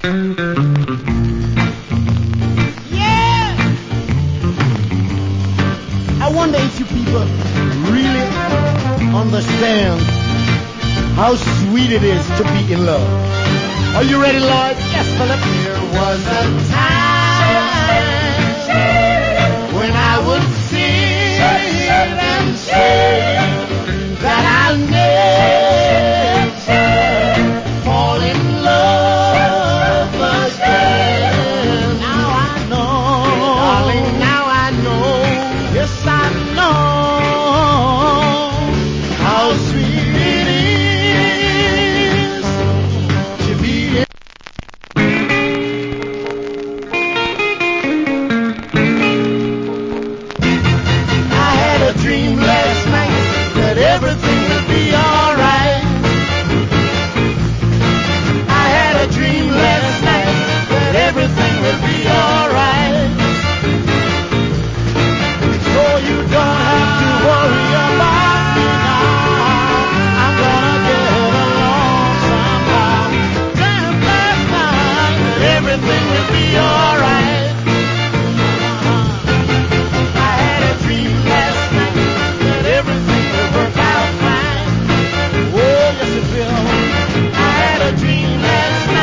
Yeah! I wonder if you people really understand how sweet it is to be in love. Are you ready, Lloyd? Yes, Philip. There was a time